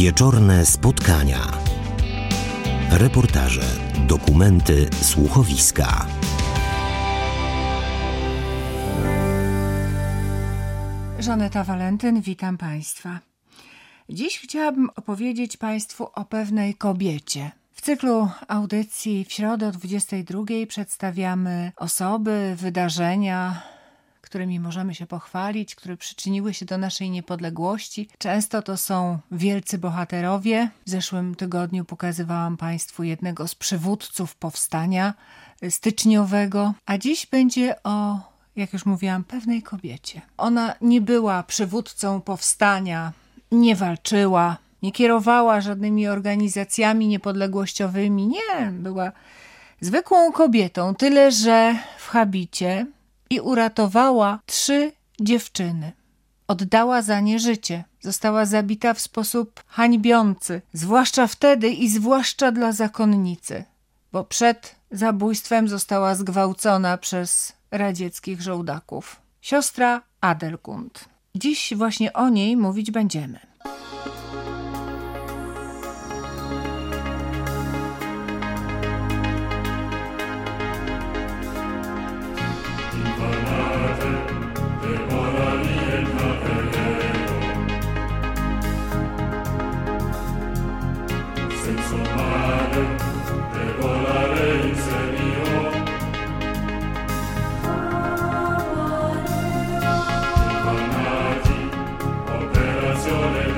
Wieczorne spotkania. Reportaże, dokumenty, słuchowiska. Żaneta Walentyn, witam Państwa. Dziś chciałabym opowiedzieć Państwu o pewnej kobiecie. W cyklu audycji w środę o 22 przedstawiamy osoby, wydarzenia, którymi możemy się pochwalić, które przyczyniły się do naszej niepodległości. Często to są wielcy bohaterowie. W zeszłym tygodniu pokazywałam Państwu jednego z przywódców powstania styczniowego, a dziś będzie o, jak już mówiłam, pewnej kobiecie. Ona nie była przywódcą powstania, nie walczyła, nie kierowała żadnymi organizacjami niepodległościowymi. Nie, była zwykłą kobietą, tyle że w habicie, i uratowała 3 dziewczyny. Oddała za nie życie. Została zabita w sposób hańbiący, zwłaszcza wtedy i zwłaszcza dla zakonnicy, bo przed zabójstwem została zgwałcona przez radzieckich żołdaków. Siostra Adelkund. Dziś właśnie o niej mówić będziemy. Operazione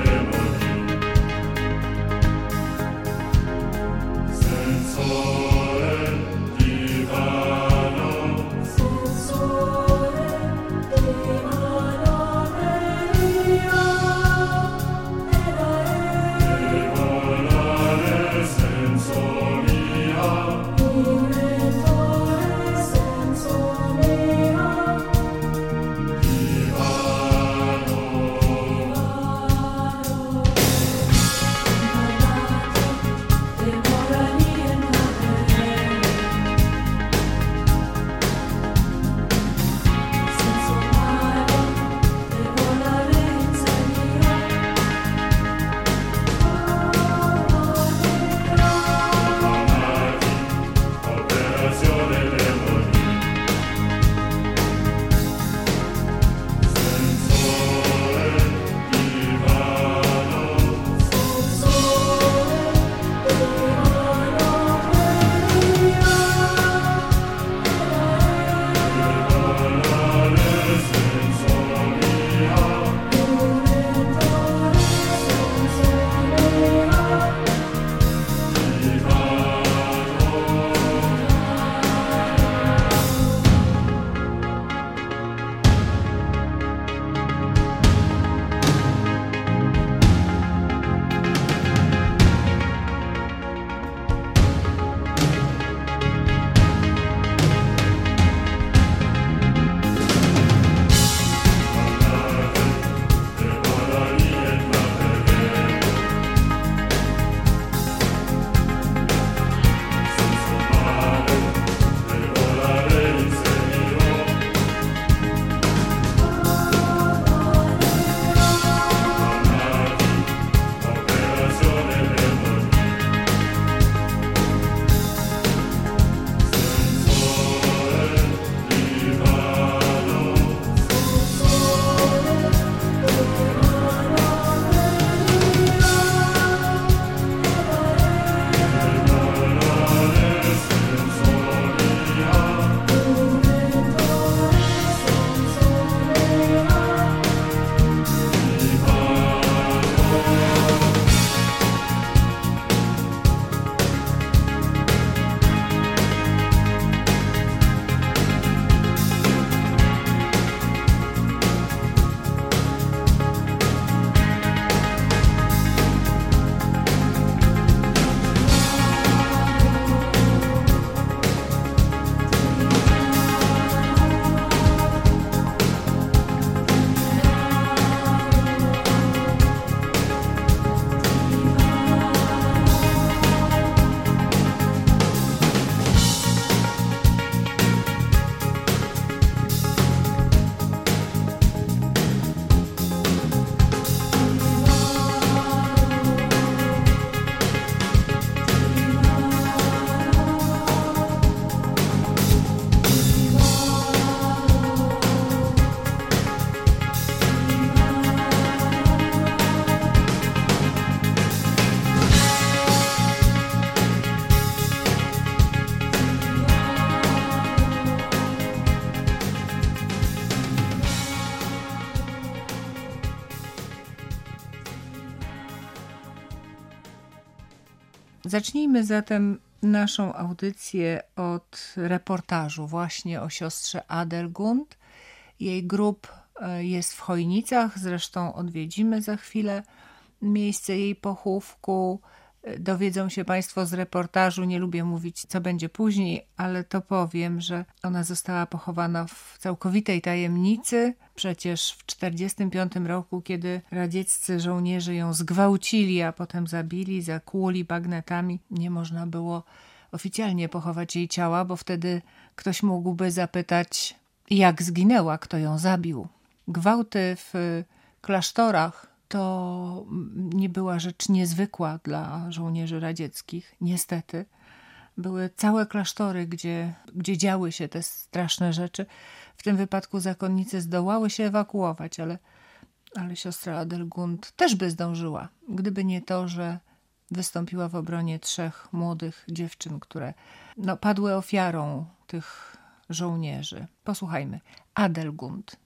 Zacznijmy zatem naszą audycję od reportażu właśnie o siostrze Adelgund. Jej grób jest w Chojnicach, zresztą odwiedzimy za chwilę miejsce jej pochówku. Dowiedzą się Państwo z reportażu, nie lubię mówić, co będzie później, ale to powiem, że ona została pochowana w całkowitej tajemnicy. Przecież w 1945 roku, kiedy radzieccy żołnierze ją zgwałcili, a potem zabili, zakłuli bagnetami, nie można było oficjalnie pochować jej ciała, bo wtedy ktoś mógłby zapytać, jak zginęła, kto ją zabił. Gwałty w klasztorach to nie była rzecz niezwykła dla żołnierzy radzieckich, niestety. Były całe klasztory, gdzie działy się te straszne rzeczy. W tym wypadku zakonnice zdołały się ewakuować, ale siostra Adelgund też by zdążyła, gdyby nie to, że wystąpiła w obronie 3 młodych dziewczyn, które padły ofiarą tych żołnierzy. Posłuchajmy. Adelgund.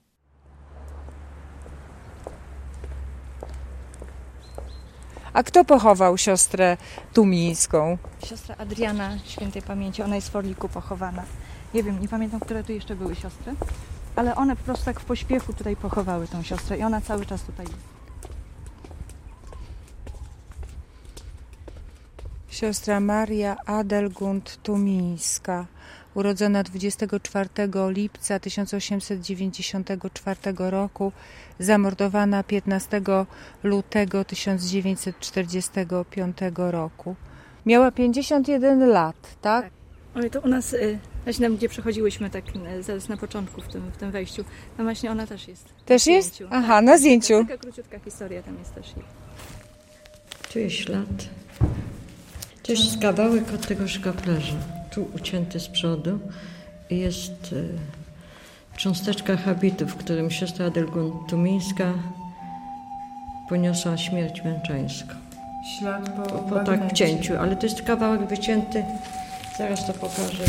A kto pochował siostrę Tumińską? Siostra Adriana, świętej pamięci, ona jest w Orliku pochowana. Nie wiem, nie pamiętam, które tu jeszcze były siostry, ale one po prostu tak w pośpiechu tutaj pochowały tą siostrę i ona cały czas tutaj jest. Siostra Maria Adelgund Tumińska, urodzona 24 lipca 1894 roku, zamordowana 15 lutego 1945 roku. Miała 51 lat, tak? Ale to u nas, właśnie tam, gdzie przechodziłyśmy tak zaraz na początku w tym wejściu, tam właśnie ona też jest. Też jest? Zdjęciu. Aha, tak, na zdjęciu. Taka króciutka historia tam jest też. Tu jest ślad. To jest kawałek od tego szkaplerza. Tu ucięty z przodu jest cząsteczka habitu, w którym siostra Adelgund Tumińska poniosła śmierć męczeńską. Ślad Po tak cięciu, ale to jest kawałek wycięty. Zaraz to pokażę.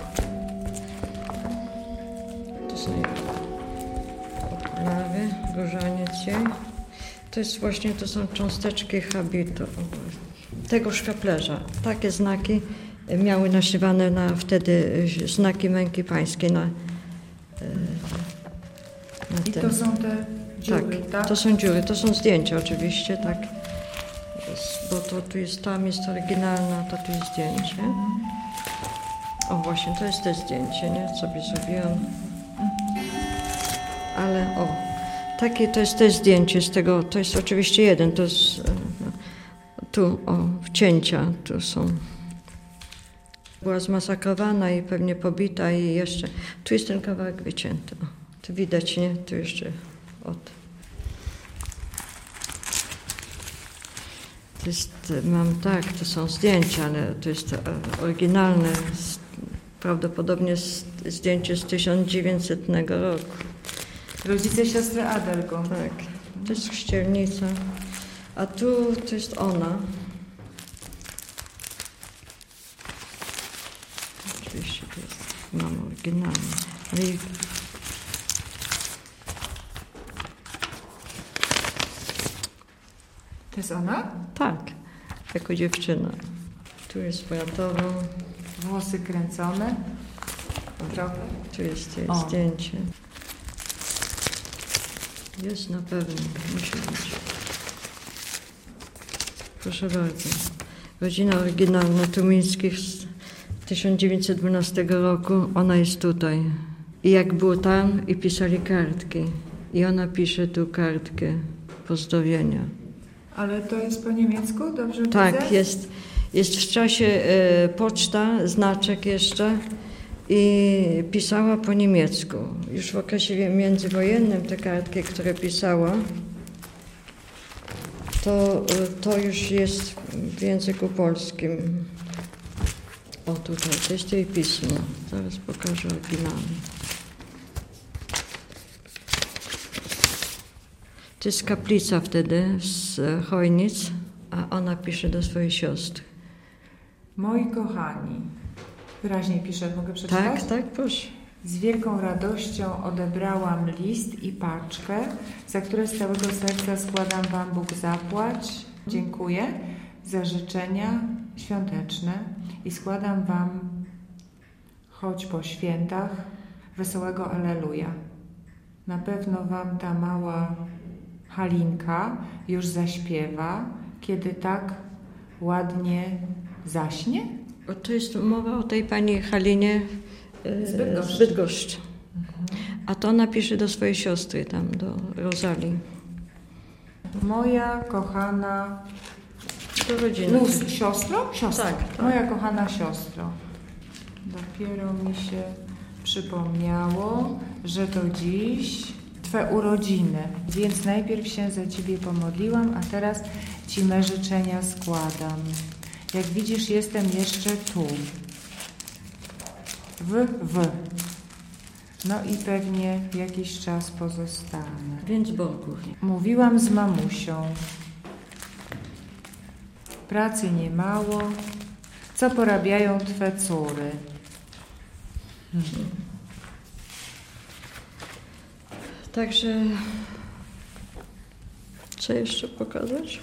To są okulary, różaniec jej. To są cząsteczki habitu tego szkaplerza. Takie znaki miały naszywane wtedy znaki męki pańskiej na I tym. to są te dziury, tak? To są dziury, to są zdjęcia oczywiście, tak. Bo to tam jest oryginalna, to tu jest zdjęcie. O właśnie, to jest te zdjęcie, nie? Co sobie zrobiłam. Ale takie to jest też zdjęcie z tego, to jest oczywiście jeden, to jest tu, wcięcia, tu są. Była zmasakrowana i pewnie pobita i jeszcze, tu jest ten kawałek wycięty. Tu widać, nie? Tu jeszcze To jest, to są zdjęcia, ale to jest oryginalne, prawdopodobnie zdjęcie z 1900 roku. Rodzice siostry Adelgund. Tak, to jest chrzcielnica, a tu to jest ona. Oczywiście to jest mama oryginalna, ale To jest ona? tak, jako dziewczyna. Tu jest bratowa. Włosy kręcone. Trochę. Tu jest jej zdjęcie. Jest na pewno, musi być. Proszę bardzo. Rodzina oryginalna Tumińskich z 1912 roku, ona jest tutaj. I jak było tam i pisali kartki. I ona pisze tu kartkę pozdrowienia. Ale to jest po niemiecku? Dobrze tak, widzę? jest w czasie poczta, znaczek jeszcze i pisała po niemiecku. Już w okresie międzywojennym te kartki, które pisała, to już jest w języku polskim. O tutaj, to jest jej pismo. Zaraz pokażę oryginalnie. To jest kaplica wtedy z Chojnic, a ona pisze do swojej siostry. Moi kochani, wyraźnie pisze, mogę przeczytać? Tak, proszę. Z wielką radością odebrałam list i paczkę, za które z całego serca składam Wam Bóg zapłać. Dziękuję za życzenia świąteczne i składam Wam, choć po świętach, wesołego Alleluja. Na pewno Wam ta mała Halinka już zaśpiewa, kiedy tak ładnie zaśnie. To jest mowa o tej pani Halinie z Bydgoszczy. A to napisze do swojej siostry tam, do Rozalii. Moja kochana... Do rodziny. Siostro? Siostro. Tak. Moja kochana siostro. Dopiero mi się przypomniało, że to dziś Twe urodziny, więc najpierw się za Ciebie pomodliłam, a teraz Ci me życzenia składam. Jak widzisz, jestem jeszcze tu. No i pewnie jakiś czas pozostanę. Więc Bogu. Mówiłam z mamusią. Pracy niemało. Co porabiają Twe córy? Także co jeszcze pokazać?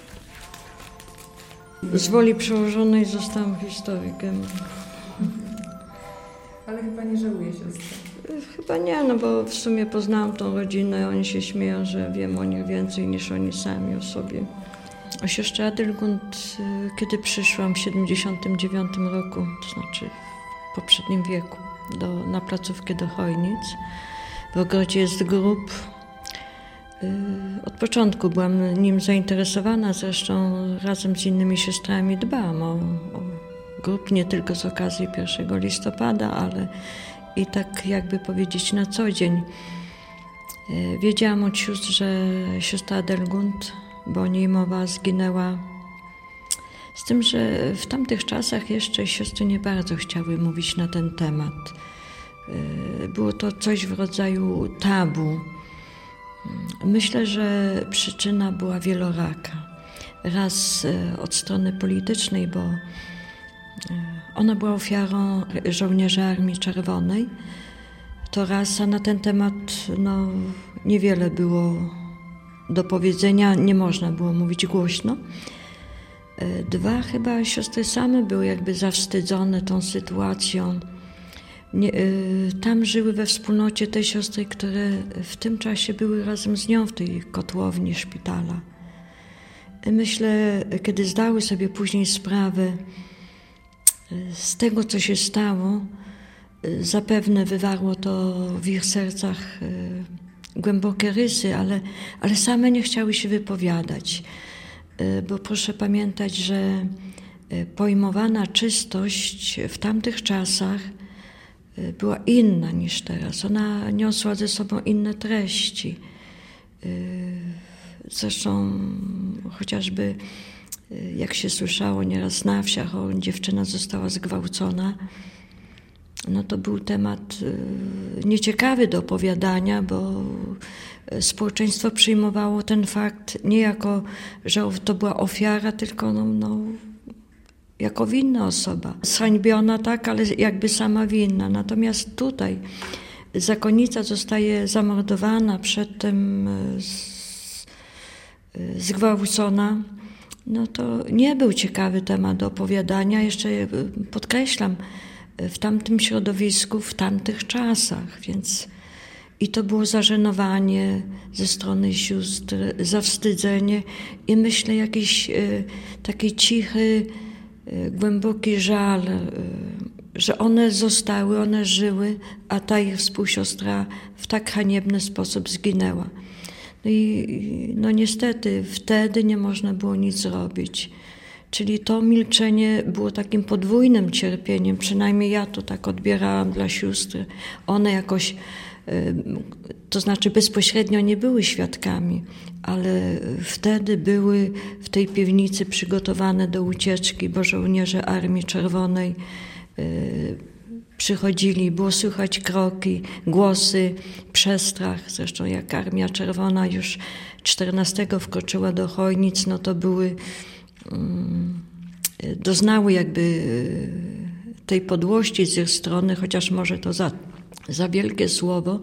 Z woli przełożonej zostałam historykiem. Ale chyba nie żałuję siostry. Chyba nie, no bo w sumie poznałam tą rodzinę, oni się śmieją, że wiem o nich więcej niż oni sami o sobie. O siostrze Adelgund, kiedy przyszłam w 79 roku, to znaczy w poprzednim wieku, na placówkę do Chojnic, w ogrodzie jest grób. Od początku byłam nim zainteresowana, zresztą razem z innymi siostrami dbałam o grób, nie tylko z okazji 1 listopada, ale i tak jakby powiedzieć na co dzień. Wiedziałam od sióstr, że siostra Adelgund, bo o niej mowa, zginęła. Z tym, że w tamtych czasach jeszcze siostry nie bardzo chciały mówić na ten temat. Było to coś w rodzaju tabu. Myślę, że przyczyna była wieloraka. Raz od strony politycznej, bo ona była ofiarą żołnierzy Armii Czerwonej. To raz, a na ten temat niewiele było do powiedzenia, nie można było mówić głośno. Dwa, chyba siostry same były jakby zawstydzone tą sytuacją. Tam żyły we wspólnocie te siostry, które w tym czasie były razem z nią w tej kotłowni szpitala. Myślę, kiedy zdały sobie później sprawę z tego, co się stało, zapewne wywarło to w ich sercach głębokie rysy, ale same nie chciały się wypowiadać. Bo proszę pamiętać, że pojmowana czystość w tamtych czasach była inna niż teraz. Ona niosła ze sobą inne treści. Zresztą chociażby jak się słyszało nieraz na wsiach, dziewczyna została zgwałcona, no to był temat nieciekawy do opowiadania, bo społeczeństwo przyjmowało ten fakt nie jako, że to była ofiara, tylko jako winna osoba. Zhańbiona, tak, ale jakby sama winna. Natomiast tutaj zakonnica zostaje zamordowana, przedtem zgwałcona. No to nie był ciekawy temat do opowiadania. Jeszcze podkreślam, w tamtym środowisku, w tamtych czasach, więc i to było zażenowanie ze strony sióstr, zawstydzenie i myślę jakiś taki cichy, głęboki żal, że one zostały, one żyły, a ta ich współsiostra w tak haniebny sposób zginęła. No i niestety wtedy nie można było nic zrobić. Czyli to milczenie było takim podwójnym cierpieniem, przynajmniej ja to tak odbierałam dla sióstr. One jakoś, to znaczy bezpośrednio nie były świadkami, ale wtedy były w tej piwnicy przygotowane do ucieczki, bo żołnierze Armii Czerwonej przychodzili, było słychać kroki, głosy, przestrach. Zresztą jak Armia Czerwona już 14 wkroczyła do Chojnic, no to były, doznały jakby tej podłości z ich strony, chociaż może to za wielkie słowo,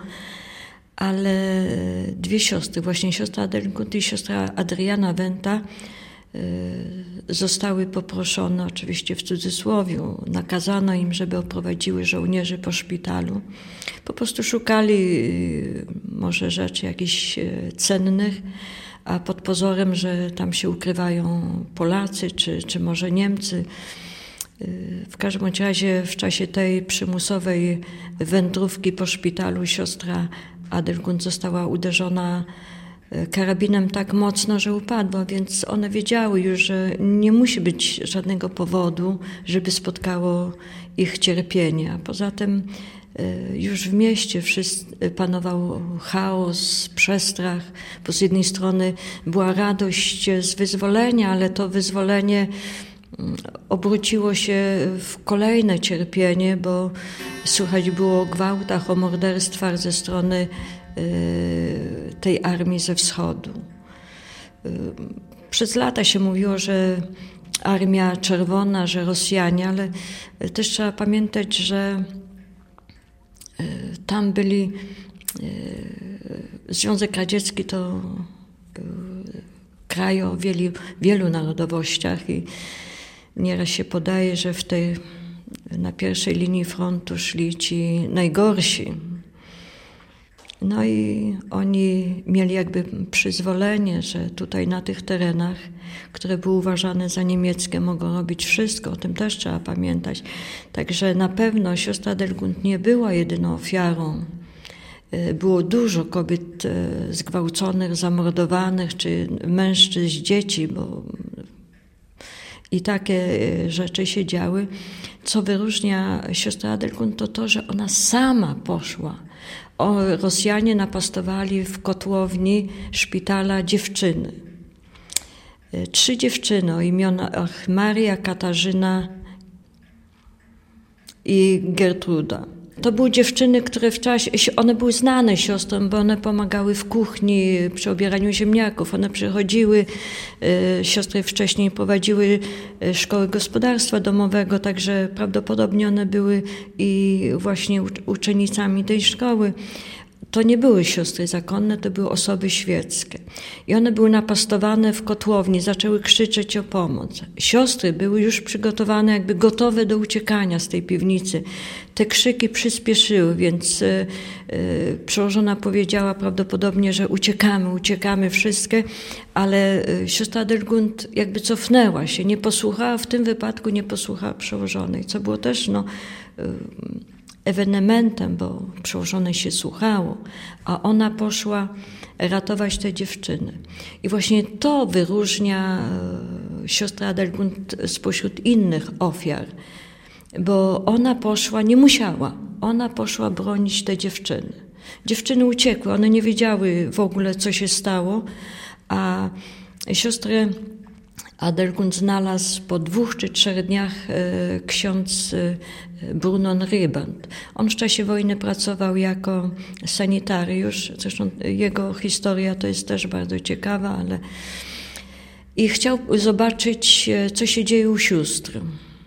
ale dwie siostry, właśnie siostra Adelgund i siostra Adriana Wenta, zostały poproszone, oczywiście w cudzysłowie, nakazano im, żeby oprowadziły żołnierzy po szpitalu. Po prostu szukali może rzeczy jakichś cennych, a pod pozorem, że tam się ukrywają Polacy czy może Niemcy. W każdym razie w czasie tej przymusowej wędrówki po szpitalu siostra Adelgund została uderzona karabinem tak mocno, że upadła, więc one wiedziały już, że nie musi być żadnego powodu, żeby spotkało ich cierpienie. A poza tym już w mieście panował chaos, przestrach, bo z jednej strony była radość z wyzwolenia, ale to wyzwolenie obróciło się w kolejne cierpienie, bo słychać było o gwałtach, o morderstwach ze strony tej armii ze wschodu. Przez lata się mówiło, że Armia Czerwona, że Rosjanie, ale też trzeba pamiętać, że tam byli Związek Radziecki to kraj o wielu narodowościach i nieraz się podaje, że na pierwszej linii frontu szli ci najgorsi. No i oni mieli jakby przyzwolenie, że tutaj na tych terenach, które były uważane za niemieckie, mogą robić wszystko. O tym też trzeba pamiętać. Także na pewno siostra Adelgund nie była jedyną ofiarą. Było dużo kobiet zgwałconych, zamordowanych, czy mężczyzn, dzieci, bo i takie rzeczy się działy. Co wyróżnia siostrę Adelgund, to to, że ona sama poszła. Rosjanie napastowali w kotłowni szpitala dziewczyny. 3 dziewczyny o imionach Maria, Katarzyna i Gertruda. To były dziewczyny, które one były znane siostrom, bo one pomagały w kuchni przy obieraniu ziemniaków. One przychodziły, siostry wcześniej prowadziły szkoły gospodarstwa domowego, także prawdopodobnie one były i właśnie uczennicami tej szkoły. To nie były siostry zakonne, to były osoby świeckie. I one były napastowane w kotłowni, zaczęły krzyczeć o pomoc. Siostry były już przygotowane, jakby gotowe do uciekania z tej piwnicy. Te krzyki przyspieszyły, więc przełożona powiedziała prawdopodobnie, że uciekamy wszystkie, ale siostra Adelgund jakby cofnęła się, nie posłuchała, w tym wypadku nie posłuchała przełożonej, co było też ewenementem, bo przełożonej się słuchało, a ona poszła ratować te dziewczyny. I właśnie to wyróżnia siostrę Adelgund spośród innych ofiar, bo ona poszła, nie musiała, ona poszła bronić te dziewczyny. Dziewczyny uciekły, one nie wiedziały w ogóle, co się stało, a siostrę Adelgund znalazł po 2 czy 3 dniach ksiądz Brunon Ryband. On w czasie wojny pracował jako sanitariusz, zresztą jego historia to jest też bardzo ciekawa, ale i chciał zobaczyć, co się dzieje u sióstr.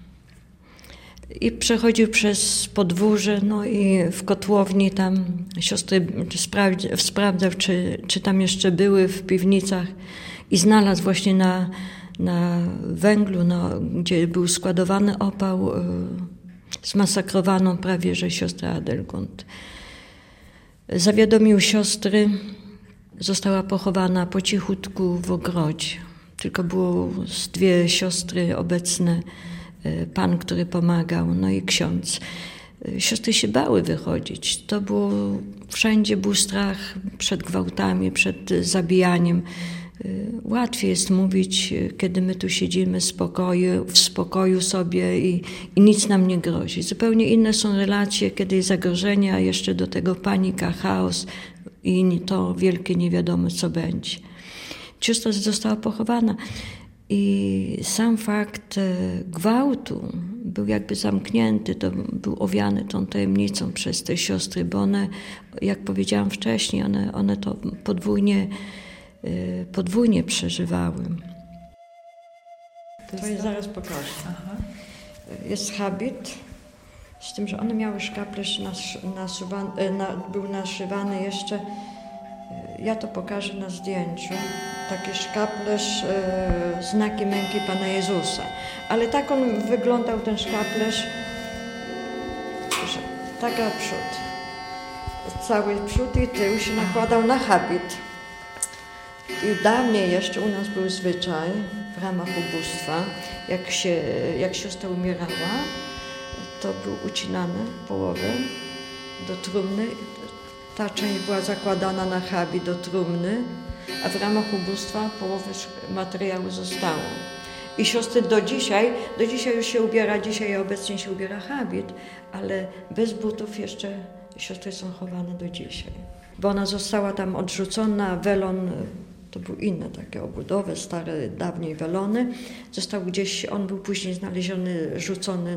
I przechodził przez podwórze, no i w kotłowni tam siostry sprawdzał, czy tam jeszcze były w piwnicach i znalazł właśnie na węglu, gdzie był składowany opał, zmasakrowaną prawie że siostrę Adelgund. Zawiadomił siostry, została pochowana po cichutku w ogrodzie. Tylko było 2 siostry obecne, pan, który pomagał, no i ksiądz. Siostry się bały wychodzić. Wszędzie był strach przed gwałtami, przed zabijaniem. Łatwiej jest mówić, kiedy my tu siedzimy w spokoju sobie i nic nam nie grozi. Zupełnie inne są relacje, kiedy jest zagrożenie, a jeszcze do tego panika, chaos i to wielkie nie wiadomo, co będzie. Siostra została pochowana i sam fakt gwałtu był jakby zamknięty, to był owiany tą tajemnicą przez te siostry, bo one, jak powiedziałam wcześniej, one to podwójnie przeżywały. To jest zaraz pokażę. Aha. Jest habit, z tym, że one miały szkaplerz był naszywany jeszcze Ja to pokażę na zdjęciu. Taki szkaplerz, znaki męki Pana Jezusa. Ale tak on wyglądał, ten szkaplerz, że taka przód. Cały przód i tył się nakładał na habit. I dawniej jeszcze u nas był zwyczaj w ramach ubóstwa, jak siostra umierała, to był ucinane połowę do trumny. Ta część była zakładana na habit do trumny, a w ramach ubóstwa połowę materiału zostało. I siostry do dzisiaj już się ubiera, dzisiaj obecnie się ubiera habit, ale bez butów jeszcze siostry są chowane do dzisiaj. Bo ona została tam odrzucona, welon, to były inne takie obudowy, stare, dawniej welony. Został gdzieś, on był później znaleziony, rzucony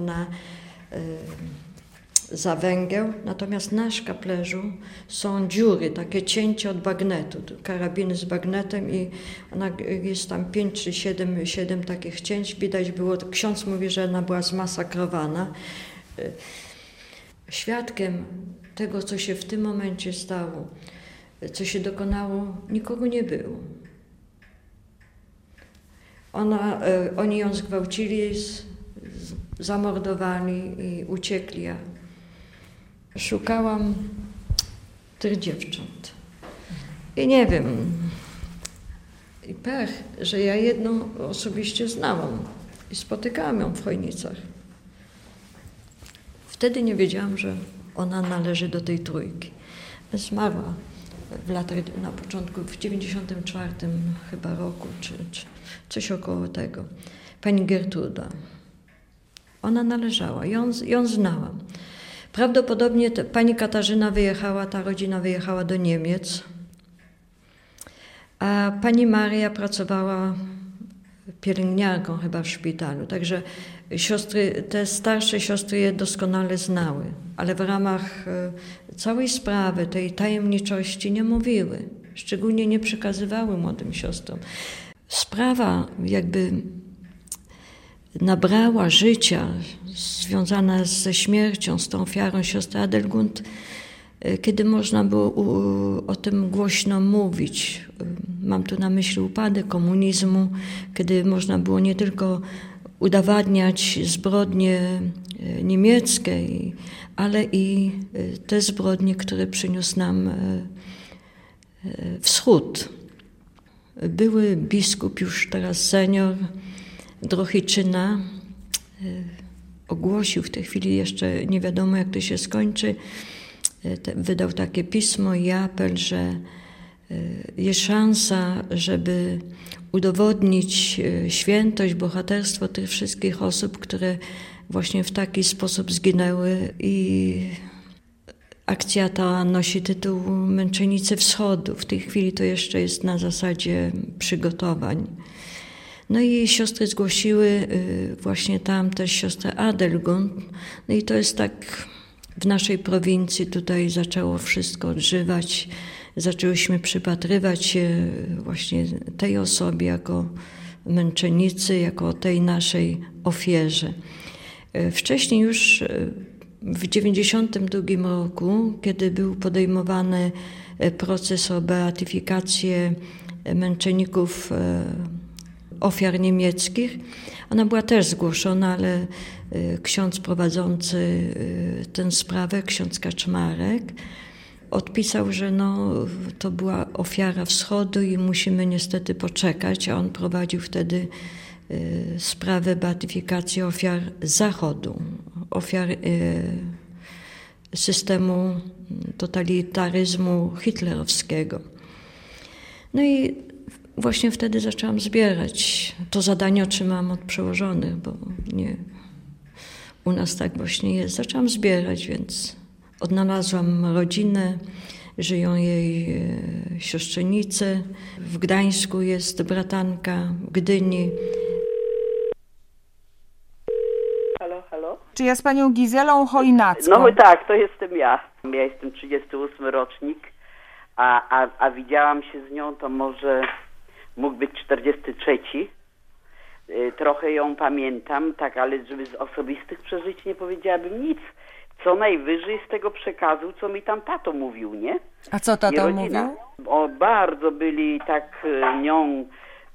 za węgiel. Natomiast na szkaplerzu są dziury, takie cięcie od bagnetu, karabiny z bagnetem i ona jest tam 5 czy 7 takich cięć. Widać było, ksiądz mówi, że ona była zmasakrowana. Świadkiem tego, co się w tym momencie stało, co się dokonało, nikogo nie było. Oni ją zgwałcili, zamordowali i uciekli. Ja szukałam tych dziewcząt. I nie wiem, i pech, że ja jedną osobiście znałam i spotykałam ją w Chojnicach. Wtedy nie wiedziałam, że ona należy do tej trójki. Zmarła w latach, na początku, w 94 chyba roku, czy coś około tego. Pani Gertruda. Ona należała, ją znałam. Prawdopodobnie pani Katarzyna wyjechała, ta rodzina wyjechała do Niemiec, a pani Maria pracowała pielęgniarką chyba w szpitalu. Także siostry, te starsze siostry je doskonale znały, ale w ramach całej sprawy, tej tajemniczości nie mówiły, szczególnie nie przekazywały młodym siostrom. Sprawa jakby nabrała życia związana ze śmiercią, z tą ofiarą siostry Adelgund, kiedy można było o tym głośno mówić. Mam tu na myśli upadek komunizmu, kiedy można było nie tylko udowadniać zbrodnie niemieckie, ale i te zbrodnie, które przyniósł nam Wschód. Były biskup, już teraz senior, Drohiczyna, ogłosił w tej chwili, jeszcze nie wiadomo jak to się skończy, wydał takie pismo i apel, że jest szansa, żeby udowodnić świętość, bohaterstwo tych wszystkich osób, które właśnie w taki sposób zginęły, i akcja ta nosi tytuł Męczennicy Wschodu. W tej chwili to jeszcze jest na zasadzie przygotowań. No i siostry zgłosiły właśnie tam też siostrę Adelgund. No i to jest tak, w naszej prowincji tutaj zaczęło wszystko odżywać. Zaczęłyśmy przypatrywać się właśnie tej osobie jako męczennicy, jako tej naszej ofierze. Wcześniej już w 1992 roku, kiedy był podejmowany proces o beatyfikację męczenników ofiar niemieckich, ona była też zgłoszona, ale ksiądz prowadzący tę sprawę, ksiądz Kaczmarek, odpisał, że to była ofiara Wschodu i musimy niestety poczekać, a on prowadził wtedy sprawę beatyfikacji ofiar Zachodu, ofiar systemu totalitaryzmu hitlerowskiego. No i właśnie wtedy zaczęłam zbierać. To zadanie otrzymałam od przełożonych, bo nie, u nas tak właśnie jest. Zaczęłam zbierać, więc odnalazłam rodzinę, żyją jej siostrzenice. W Gdańsku jest bratanka, w Gdyni. Halo? Czy ja z panią Gizelą Chojnacką? No tak, to jestem ja. Ja jestem 38 rocznik, a widziałam się z nią, to może mógł być 43. Trochę ją pamiętam, tak, ale żeby z osobistych przeżyć nie powiedziałabym nic. co najwyżej z tego przekazu, co mi tam tato mówił, nie? A co tato mówił? Bardzo byli tak nią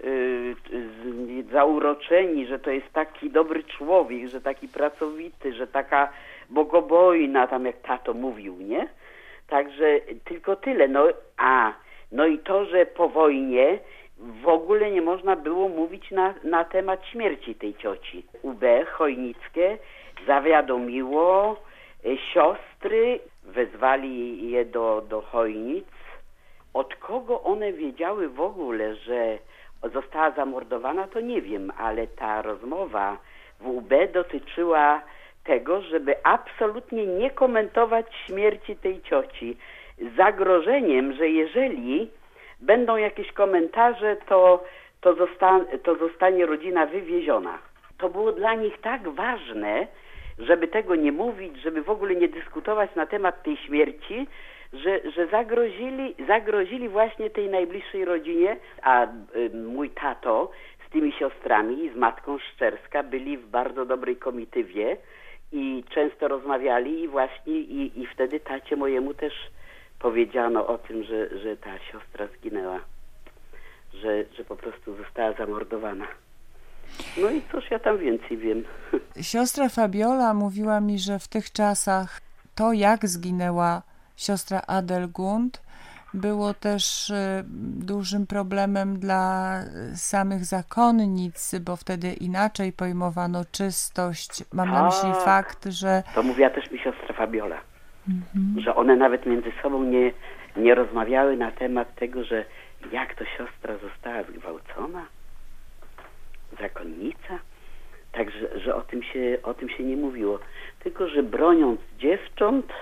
zauroczeni, że to jest taki dobry człowiek, że taki pracowity, że taka bogobojna, tam jak tato mówił, nie? Także tylko tyle. No i to, że po wojnie w ogóle nie można było mówić na temat śmierci tej cioci. UB Chojnickie zawiadomiło siostry, wezwali je do Chojnic. Od kogo one wiedziały w ogóle, że została zamordowana, to nie wiem, ale ta rozmowa w UB dotyczyła tego, żeby absolutnie nie komentować śmierci tej cioci, z zagrożeniem, że jeżeli będą jakieś komentarze, to zostanie rodzina wywieziona. To było dla nich tak ważne, żeby tego nie mówić, żeby w ogóle nie dyskutować na temat tej śmierci, że zagrozili właśnie tej najbliższej rodzinie, a mój tato z tymi siostrami i z matką Szczerska byli w bardzo dobrej komitywie i często rozmawiali i właśnie i wtedy tacie mojemu też powiedziano o tym, że ta siostra zginęła, że po prostu została zamordowana. No i cóż ja tam więcej wiem. Siostra Fabiola mówiła mi, że w tych czasach to, jak zginęła siostra Adelgund, było też dużym problemem dla samych zakonnic, bo wtedy inaczej pojmowano czystość. Mam na myśli fakt, że... To mówiła też mi siostra Fabiola, że one nawet między sobą nie rozmawiały na temat tego, że jak to siostra została zgwałcona, zakonnica. Także, że o tym się nie mówiło. Tylko, że broniąc dziewcząt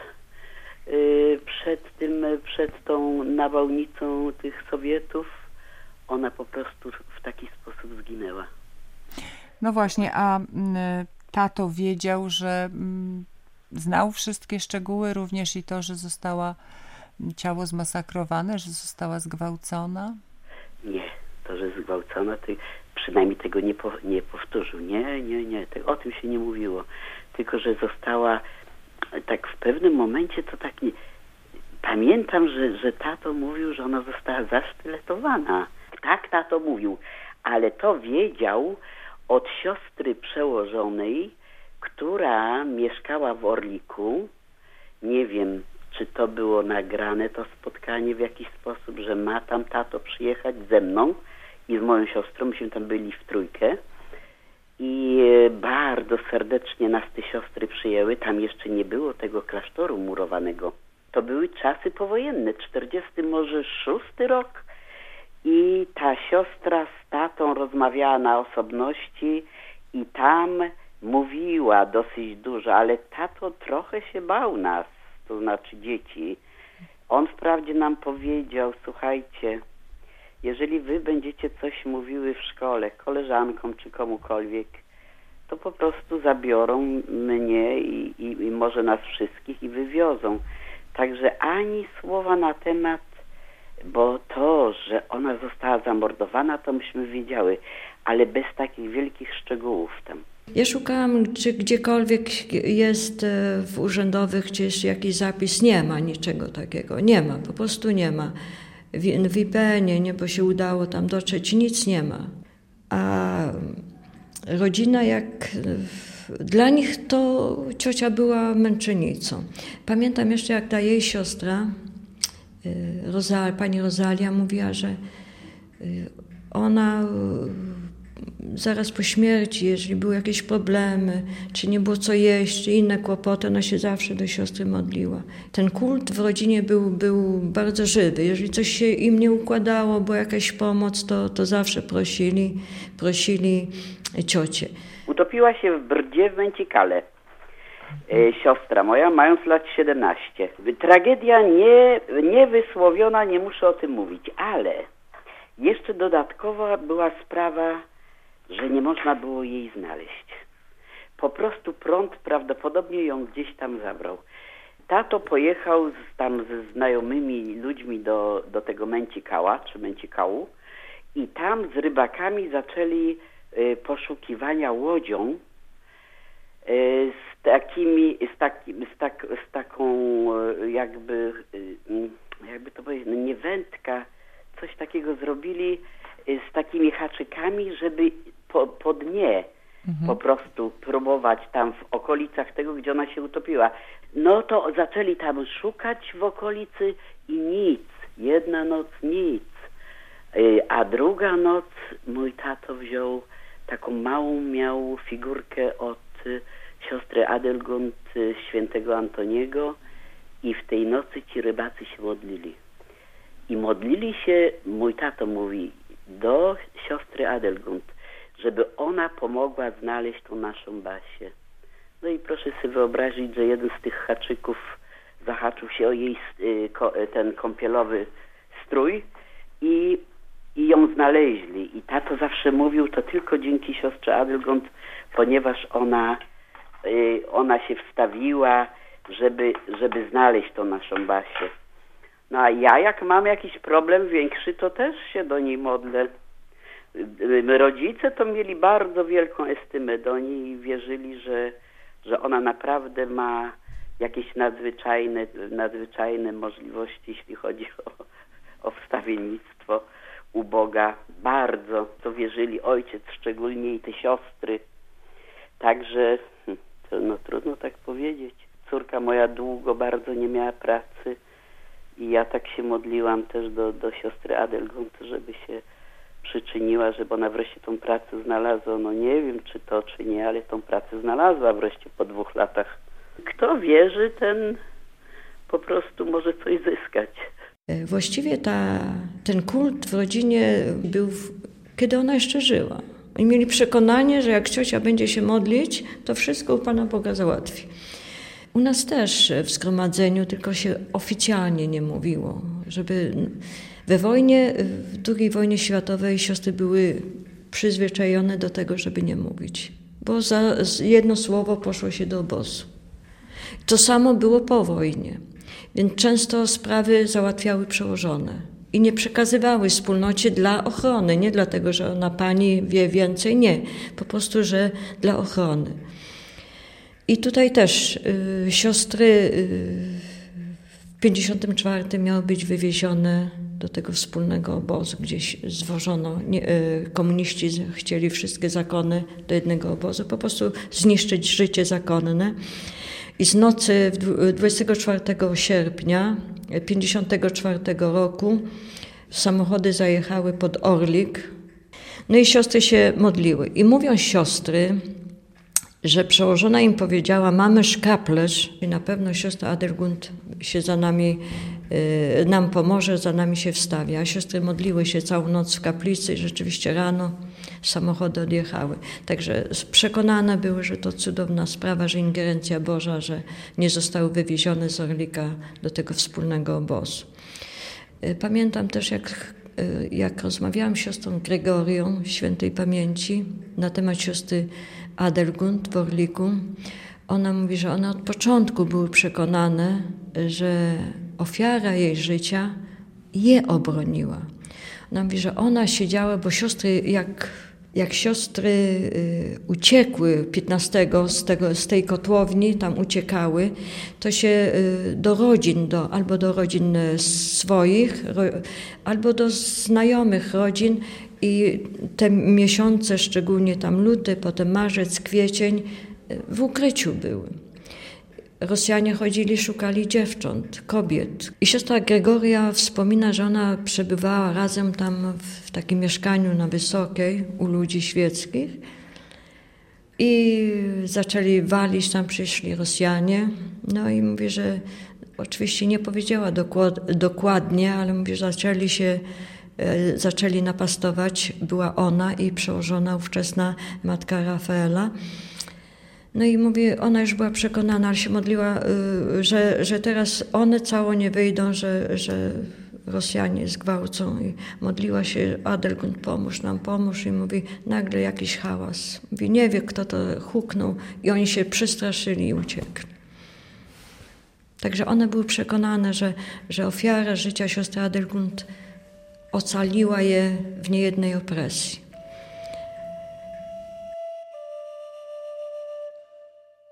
przed tą nawałnicą tych Sowietów, ona po prostu w taki sposób zginęła. No właśnie, a tato wiedział, że znał wszystkie szczegóły, również i to, że została ciało zmasakrowane, że została zgwałcona? Nie, to, że zgwałcona, przynajmniej tego nie powtórzył. Nie, o tym się nie mówiło. Tylko, że została tak w pewnym momencie, to tak nie... Pamiętam, że tato mówił, że ona została zasztyletowana. Tak, tato mówił, ale to wiedział od siostry przełożonej, która mieszkała w Orliku. Nie wiem, czy to było nagrane, to spotkanie w jakiś sposób, że ma tam tato przyjechać ze mną i z moją siostrą. Myśmy tam byli w trójkę i bardzo serdecznie nas te siostry przyjęły. Tam jeszcze nie było tego klasztoru murowanego. To były czasy powojenne, 40 może 6 rok i ta siostra z tatą rozmawiała na osobności i tam mówiła dosyć dużo, ale tato trochę się bał nas, to znaczy dzieci. On wprawdzie nam powiedział, słuchajcie, jeżeli wy będziecie coś mówiły w szkole, koleżankom czy komukolwiek, to po prostu zabiorą mnie i może nas wszystkich i wywiozą. Także ani słowa na temat, bo to, że ona została zamordowana, to myśmy wiedziały, ale bez takich wielkich szczegółów tam. Ja szukałam, czy gdziekolwiek jest w urzędowych gdzieś jakiś zapis. Nie ma niczego takiego. Nie ma, po prostu nie ma. W IPN-ie, nie, bo się udało tam dotrzeć, nic nie ma. A rodzina, dla nich to ciocia była męczennicą. Pamiętam jeszcze, jak ta jej siostra, pani Rosalia, mówiła, że ona zaraz po śmierci, jeżeli były jakieś problemy, czy nie było co jeść, czy inne kłopoty, ona się zawsze do siostry modliła. Ten kult w rodzinie był bardzo żywy. Jeżeli coś się im nie układało, była jakaś pomoc, to zawsze prosili ciocię. Utopiła się w Brdzie w Męcikale. Siostra moja, mając lat 17. Tragedia niewysłowiona, nie muszę o tym mówić, ale jeszcze dodatkowa była sprawa, że nie można było jej znaleźć. Po prostu prąd prawdopodobnie ją gdzieś tam zabrał. Tato pojechał tam ze znajomymi ludźmi do tego Męcikała, czy Męcikału i tam z rybakami zaczęli poszukiwania łodzią z taką jakby to powiedzieć, no nie wędka, coś takiego zrobili z takimi haczykami, żeby po dnie po prostu próbować tam w okolicach tego, gdzie ona się utopiła. No to zaczęli tam szukać w okolicy i nic. Jedna noc nic. A druga noc mój tato wziął taką małą, miał figurkę od siostry Adelgund świętego Antoniego i w tej nocy ci rybacy się modlili. I modlili się, mój tato mówi, do siostry Adelgund, żeby ona pomogła znaleźć tą naszą Basię. No i proszę sobie wyobrazić, że jeden z tych haczyków zahaczył się o jej ten kąpielowy strój i ją znaleźli. I tato zawsze mówił, to tylko dzięki siostrze Adelgund, ponieważ ona się wstawiła, żeby znaleźć tą naszą Basię. No a ja, jak mam jakiś problem większy, to też się do niej modlę. Rodzice to mieli bardzo wielką estymę do niej i wierzyli, że ona naprawdę ma jakieś nadzwyczajne możliwości, jeśli chodzi o wstawiennictwo u Boga. Bardzo to wierzyli, ojciec szczególnie i te siostry. Także no trudno tak powiedzieć. Córka moja długo bardzo nie miała pracy i ja tak się modliłam też do siostry Adelgund, żeby się przyczyniła, żeby ona wreszcie tą pracę znalazła. No nie wiem, czy to, czy nie, ale tą pracę znalazła wreszcie po 2 latach. Kto wierzy, ten po prostu może coś zyskać. Właściwie ten kult w rodzinie był, kiedy ona jeszcze żyła. Oni mieli przekonanie, że jak ciocia będzie się modlić, to wszystko u Pana Boga załatwi. U nas też w zgromadzeniu, tylko się oficjalnie nie mówiło, żeby we wojnie, w II wojnie światowej siostry były przyzwyczajone do tego, żeby nie mówić, bo za jedno słowo poszło się do obozu. To samo było po wojnie, więc często sprawy załatwiały przełożone i nie przekazywały wspólnocie dla ochrony, nie dlatego, że ona pani wie więcej, nie, po prostu, że dla ochrony. I tutaj też siostry w 1954 miały być wywiezione do tego wspólnego obozu, gdzieś zwożono. Komuniści chcieli wszystkie zakony do jednego obozu, po prostu zniszczyć życie zakonne. I z nocy 24 sierpnia 1954 roku samochody zajechały pod Orlik. No i siostry się modliły. I mówią siostry, że przełożona im powiedziała, mamy szkaplerz i na pewno siostra Adelgund się za nami, nam pomoże, za nami się wstawia. A siostry modliły się całą noc w kaplicy i rzeczywiście rano samochody odjechały. Także przekonane były, że to cudowna sprawa, że ingerencja Boża, że nie zostały wywiezione z Orlika do tego wspólnego obozu. Pamiętam też, jak rozmawiałam z siostrą Gregorią świętej pamięci na temat siostry Adelgund w Orliku. Ona mówi, że one od początku były przekonane, że ofiara jej życia je obroniła. Ona mówi, że ona siedziała, bo siostry, jak siostry uciekły 15 z tej kotłowni, tam uciekały, to się albo do rodzin swoich, albo do znajomych rodzin i te miesiące, szczególnie tam luty, potem marzec, kwiecień, w ukryciu były. Rosjanie chodzili, szukali dziewcząt, kobiet. I siostra Gregoria wspomina, że ona przebywała razem tam w takim mieszkaniu na Wysokiej u ludzi świeckich i zaczęli walić, tam przyszli Rosjanie. No i mówi, że oczywiście nie powiedziała dokładnie, ale mówi, że zaczęli napastować. Była ona i przełożona ówczesna matka Rafaela. No i mówi, ona już była przekonana, ale się modliła, że teraz one cało nie wyjdą, że Rosjanie zgwałcą. I modliła się, Adelgund, pomóż nam, pomóż. I mówi, nagle jakiś hałas. Mówi, nie wie, kto to huknął. I oni się przestraszyli i uciekli. Także one były przekonane, że ofiara życia siostry Adelgund ocaliła je w niejednej opresji.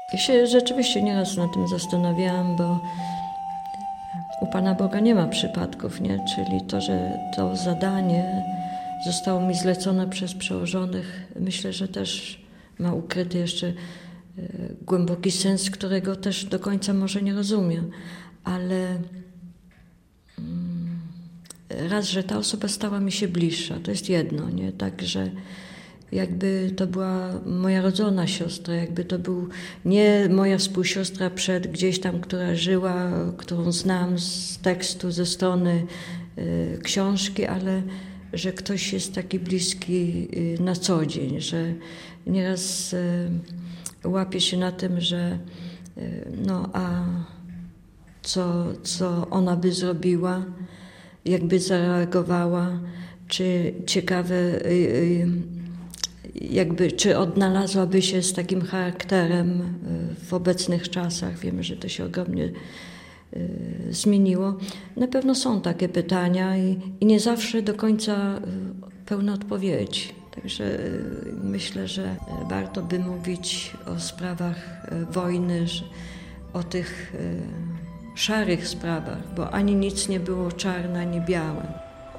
Ja się rzeczywiście nieraz nad tym zastanawiałam, bo u Pana Boga nie ma przypadków, nie? Czyli to, że to zadanie zostało mi zlecone przez przełożonych, myślę, że też ma ukryty jeszcze głęboki sens, którego też do końca może nie rozumiem, ale raz, że ta osoba stała mi się bliższa, to jest jedno, nie? Także jakby to była moja rodzona siostra, jakby to był nie moja współsiostra gdzieś tam, która żyła, którą znam z tekstu, ze strony książki, ale że ktoś jest taki bliski na co dzień, że nieraz łapię się na tym, że no a co ona by zrobiła, jakby zareagowała, czy ciekawe, jakby, czy odnalazłaby się z takim charakterem w obecnych czasach. Wiemy, że to się ogromnie zmieniło. Na pewno są takie pytania i nie zawsze do końca pełne odpowiedzi. Także myślę, że warto by mówić o sprawach wojny, o tych szarych sprawach, bo ani nic nie było czarne, ani białe.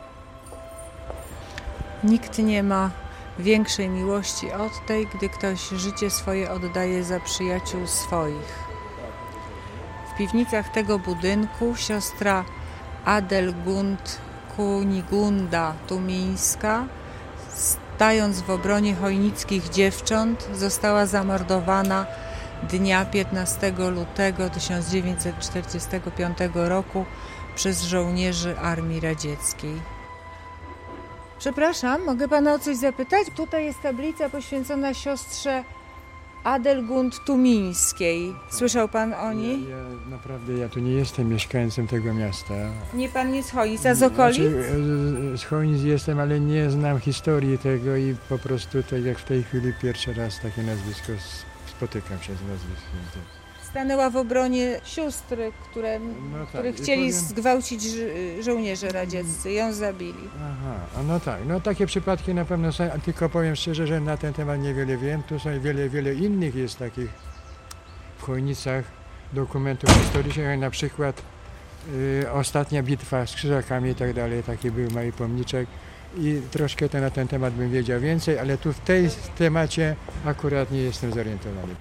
Nikt nie ma większej miłości od tej, gdy ktoś życie swoje oddaje za przyjaciół swoich. W piwnicach tego budynku siostra Adelgund Kunigunda Tumińska, stając w obronie chojnickich dziewcząt, została zamordowana dnia 15 lutego 1945 roku przez żołnierzy Armii Radzieckiej. Przepraszam, mogę pana o coś zapytać? Tutaj jest tablica poświęcona siostrze Adelgund Tumińskiej. Słyszał pan o niej? Naprawdę, ja tu nie jestem mieszkańcem tego miasta. Nie pan jest z Chojnic, a z okolic? Z Chojnic jestem, ale nie znam historii tego i po prostu tak jak w tej chwili pierwszy raz takie nazwisko spotykam się z nazwiskiem. Stanęła w obronie sióstr, które chcieli zgwałcić żołnierze radzieccy. Ją zabili. Aha, no tak. No takie przypadki na pewno są, tylko powiem szczerze, że na ten temat niewiele wiem. Tu są wiele innych jest takich w Chojnicach dokumentów historycznych, jak na przykład ostatnia bitwa z Krzyżakami i tak dalej. Taki był mały pomniczek. I troszkę to na ten temat bym wiedział więcej, ale tu w tej temacie akurat nie jestem zorientowany.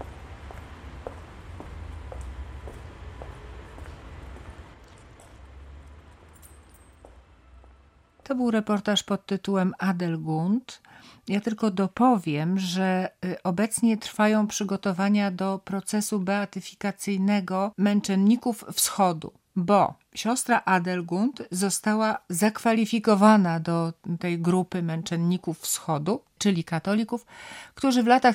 To był reportaż pod tytułem Adelgund. Ja tylko dopowiem, że obecnie trwają przygotowania do procesu beatyfikacyjnego męczenników Wschodu, bo siostra Adelgund została zakwalifikowana do tej grupy męczenników Wschodu, czyli katolików, którzy w latach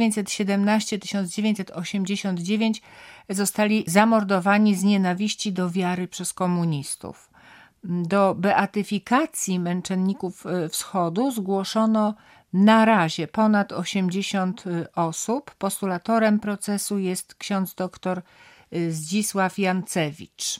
1917-1989 zostali zamordowani z nienawiści do wiary przez komunistów. Do beatyfikacji męczenników Wschodu zgłoszono na razie ponad 80 osób. Postulatorem procesu jest ksiądz dr Zdzisław Jancewicz.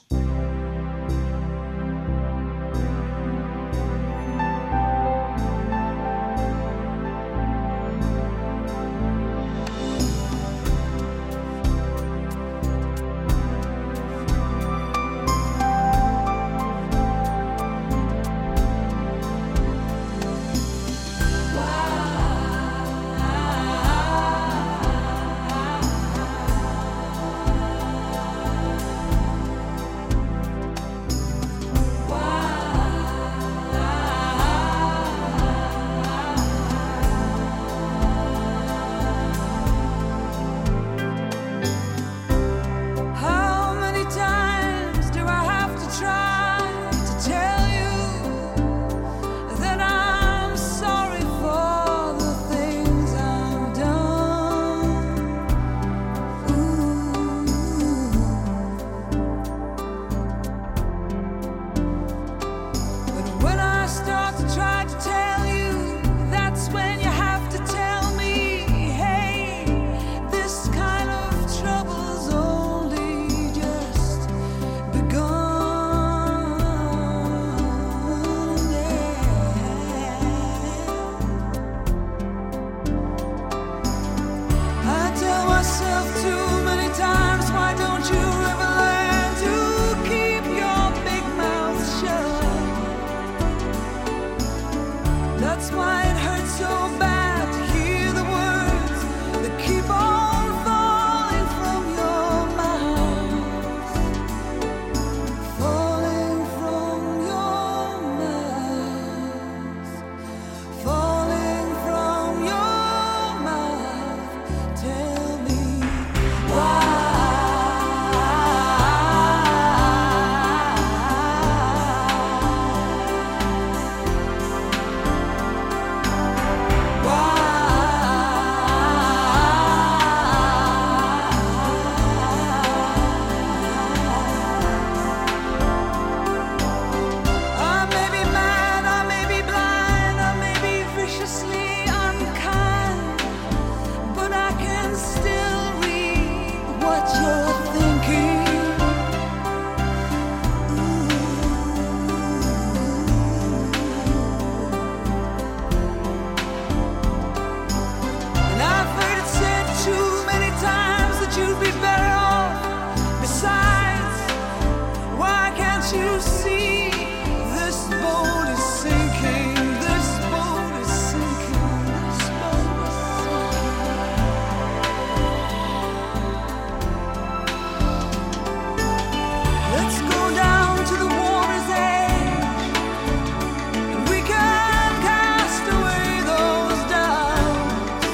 That's why it hurts so bad to hear the words that keep on falling from your mouth, falling from your mouth, falling from your mouth. Tell me why. You see, this boat is sinking, this boat is sinking, this boat is sinking. Let's go down to the water's edge, and we can cast away those doubts.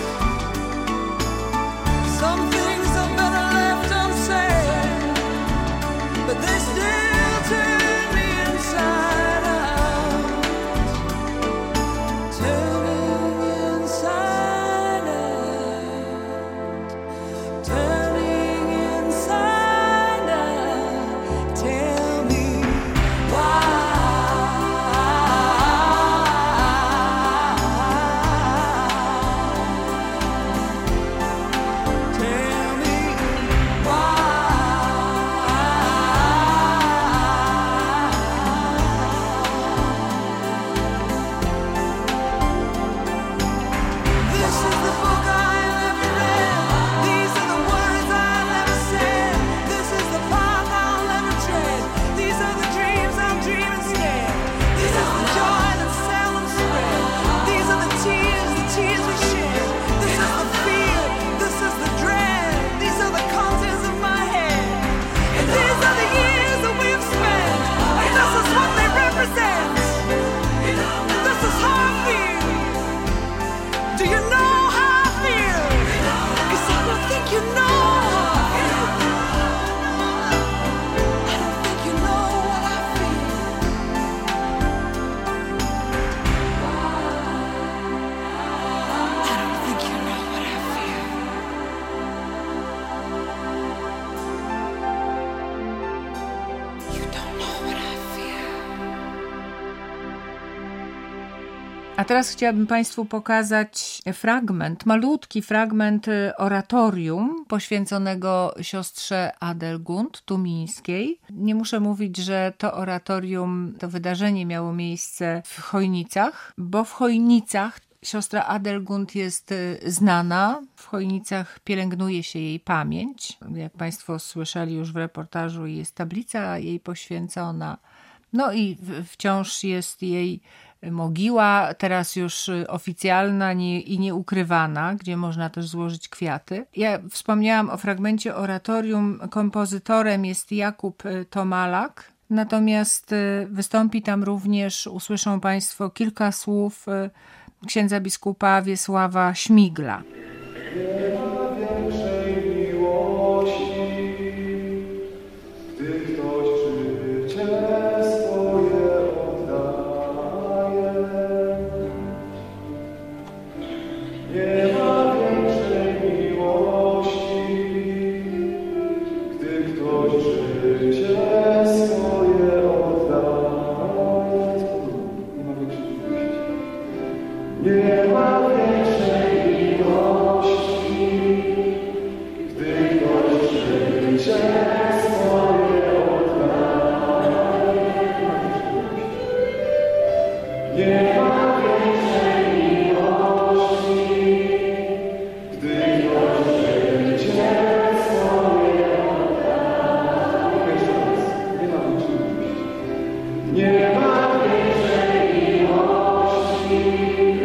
Some things are better left unsaid, but they still turn me inside out, turning inside out, turning inside out. Tell me why. Tell me why. This is the book I never read. These are the words I never said. This is the path I'll never tread. These are the dreams I'm dreaming instead. This is the joy that's seldom spread. These are the tears we shed. This is the fear, this is the dread. These are the contents of my head. And these are the years that we've spent. And this is what they represent. This is how I feel. Do you know how I feel? 'Cause I don't think you know how I feel. I don't think you know what I feel. I don't think you know what I feel. You don't know what I feel. A teraz chciałabym Państwu pokazać fragment, malutki fragment oratorium poświęconego siostrze Adelgund Tumińskiej. Nie muszę mówić, że to oratorium, to wydarzenie miało miejsce w Chojnicach, bo w Chojnicach siostra Adelgund jest znana. W Chojnicach pielęgnuje się jej pamięć. Jak Państwo słyszeli już w reportażu, jest tablica jej poświęcona. No i wciąż jest jej mogiła, teraz już oficjalna i nieukrywana, gdzie można też złożyć kwiaty. Ja wspomniałam o fragmencie oratorium. Kompozytorem jest Jakub Tomalak, natomiast wystąpi tam również, usłyszą Państwo, kilka słów księdza biskupa Wiesława Śmigla. Nie ma większej miłości.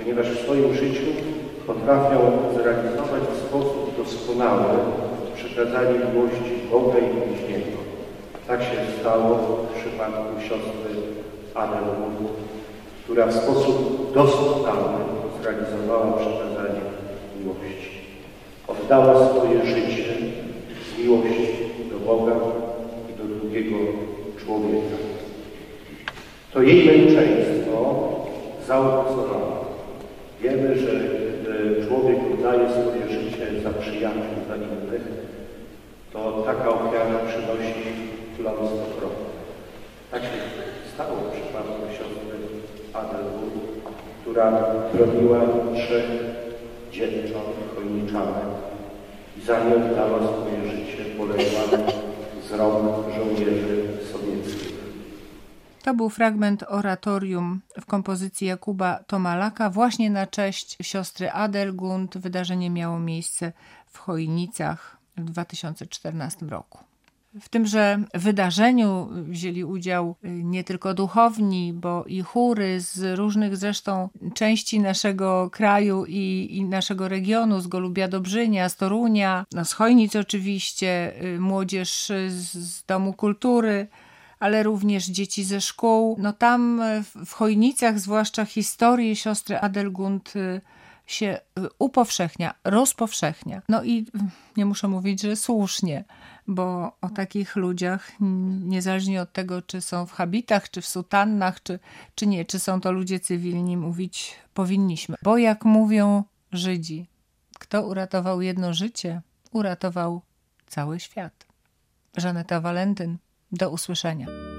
ponieważ w swoim życiu potrafią zrealizować w sposób doskonały przekazanie miłości Boga i bliźniego. Tak się stało w przypadku siostry Adelwood, która w sposób doskonały zrealizowała przekazanie miłości. Oddała swoje życie z miłości do Boga i do drugiego człowieka. To jej męczeństwo zaowocowało. Wiemy, że gdy człowiek oddaje swoje życie za przyjaciół, za innych, to taka ofiara przynosi plon 100%. Tak się stało w przypadku siostry Adelwood, która broniła 3 dziewcząt chojniczanek i za nie oddała swoje życie, poległa z rąk żołnierzy sowieckich. To był fragment oratorium w kompozycji Jakuba Tomalaka właśnie na cześć siostry Adelgund. Wydarzenie miało miejsce w Chojnicach w 2014 roku. W tymże wydarzeniu wzięli udział nie tylko duchowni, bo i chóry z różnych zresztą części naszego kraju i naszego regionu, z Golubia Dobrzynia, z Torunia, z Chojnic oczywiście, młodzież z Domu Kultury, ale również dzieci ze szkół. No tam w Chojnicach zwłaszcza historię siostry Adelgund się upowszechnia, rozpowszechnia. No i nie muszę mówić, że słusznie, bo o takich ludziach, niezależnie od tego, czy są w habitach, czy w sutannach, czy nie, czy są to ludzie cywilni, mówić powinniśmy. Bo jak mówią Żydzi, kto uratował jedno życie, uratował cały świat. Żaneta Walentyn. Do usłyszenia.